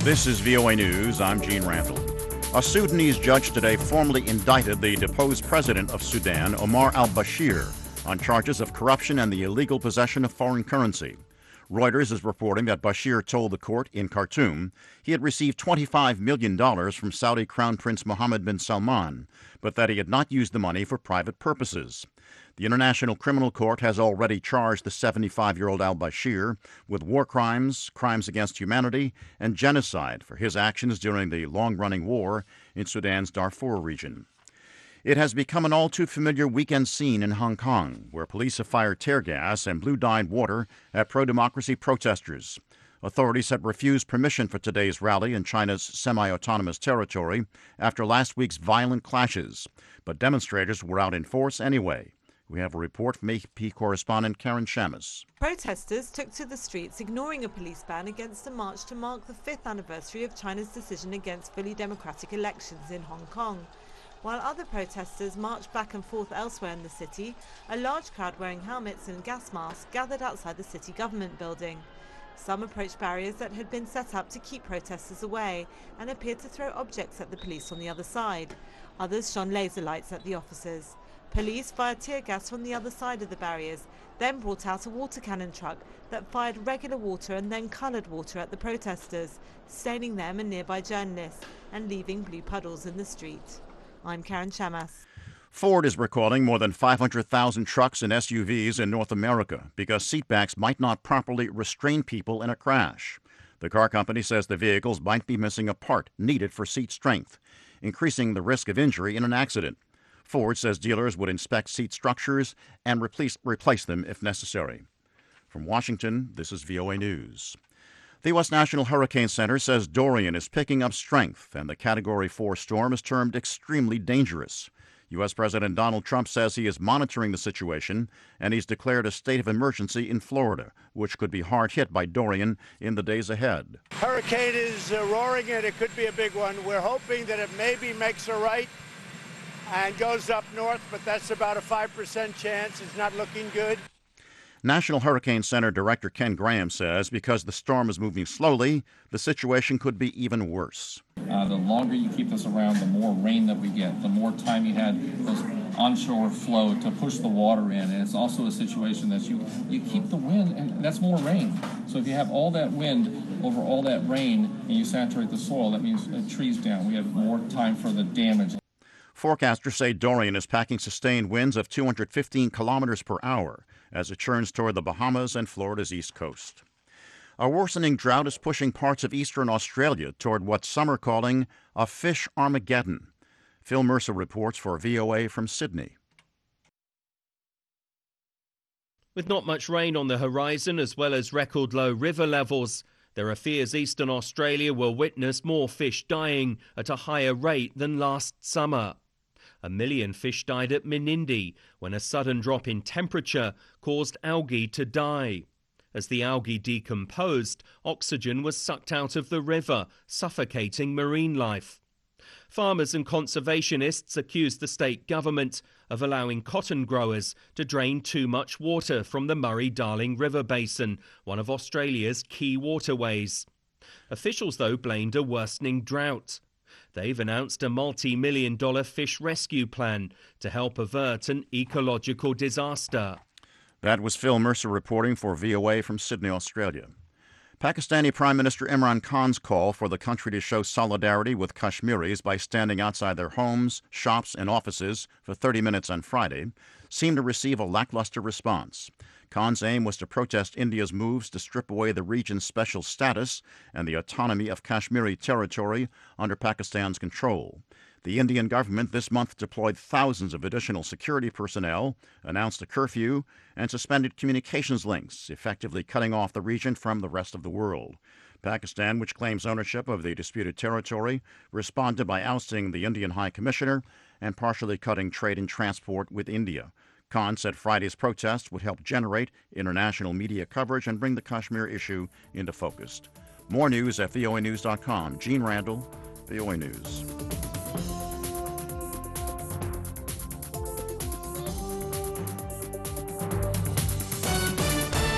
This is VOA News. I'm Gene Randall. A Sudanese judge today formally indicted the deposed president of Sudan, Omar al-Bashir, on charges of corruption and the illegal possession of foreign currency. Reuters is reporting that Bashir told the court in Khartoum he had received $25 million from Saudi Crown Prince Mohammed bin Salman, but that he had not used the money for private purposes. The International Criminal Court has already charged the 75-year-old al-Bashir with war crimes, crimes against humanity, and genocide for his actions during the long-running war in Sudan's Darfur region. It has become an all-too-familiar weekend scene in Hong Kong, where police have fired tear gas and blue-dyed water at pro-democracy protesters. Authorities had refused permission for today's rally in China's semi-autonomous territory after last week's violent clashes, but demonstrators were out in force anyway. We have a report from AP correspondent Karen Shamus. Protesters took to the streets, ignoring a police ban against a march to mark the 5th anniversary of China's decision against fully democratic elections in Hong Kong. While other protesters marched back and forth elsewhere in the city, a large crowd wearing helmets and gas masks gathered outside the city government building. Some approached barriers that had been set up to keep protesters away and appeared to throw objects at the police on the other side. Others shone laser lights at the officers. Police fired tear gas from the other side of the barriers, then brought out a water cannon truck that fired regular water and then coloured water at the protesters, staining them and nearby journalists and leaving blue puddles in the street. I'm Karen Shamas. Ford is recalling more than 500,000 trucks and SUVs in North America because seatbacks might not properly restrain people in a crash. The car company says the vehicles might be missing a part needed for seat strength, increasing the risk of injury in an accident. Ford says dealers would inspect seat structures and replace them if necessary. From Washington, this is VOA News. The U.S. National Hurricane Center says Dorian is picking up strength, and the Category 4 storm is termed extremely dangerous. U.S. President Donald Trump says he is monitoring the situation, and he's declared a state of emergency in Florida, which could be hard hit by Dorian in the days ahead. Hurricane is roaring, and it could be a big one. We're hoping that it maybe makes a right and goes up north, but that's about a 5% chance. It's not looking good. National Hurricane Center Director Ken Graham says because the storm is moving slowly, the situation could be even worse. The longer you keep this around, the more rain that we get, the more time you had those onshore flow to push the water in. And it's also a situation that you keep the wind, and that's more rain. So if you have all that wind over all that rain and you saturate the soil, that means trees down. We have more time for the damage. Forecasters say Dorian is packing sustained winds of 215 kilometers per hour as it churns toward the Bahamas and Florida's east coast. A worsening drought is pushing parts of eastern Australia toward what some are calling a fish Armageddon. Phil Mercer reports for VOA from Sydney. With not much rain on the horizon as well as record low river levels, there are fears eastern Australia will witness more fish dying at a higher rate than last summer. 1 million fish died at Menindee when a sudden drop in temperature caused algae to die. As the algae decomposed, oxygen was sucked out of the river, suffocating marine life. Farmers and conservationists accused the state government of allowing cotton growers to drain too much water from the Murray-Darling River Basin, one of Australia's key waterways. Officials, though, blamed a worsening drought. They've announced a multi-million-dollar fish rescue plan to help avert an ecological disaster. That was Phil Mercer reporting for VOA from Sydney, Australia. Pakistani Prime Minister Imran Khan's call for the country to show solidarity with Kashmiris by standing outside their homes, shops, and offices for 30 minutes on Friday seemed to receive a lackluster response. Khan's aim was to protest India's moves to strip away the region's special status and the autonomy of Kashmiri territory under Pakistan's control. The Indian government this month deployed thousands of additional security personnel, announced a curfew, and suspended communications links, effectively cutting off the region from the rest of the world. Pakistan, which claims ownership of the disputed territory, responded by ousting the Indian High Commissioner and partially cutting trade and transport with India. Khan said Friday's protest would help generate international media coverage and bring the Kashmir issue into focus. More news at voanews.com. Gene Randall, VOA News.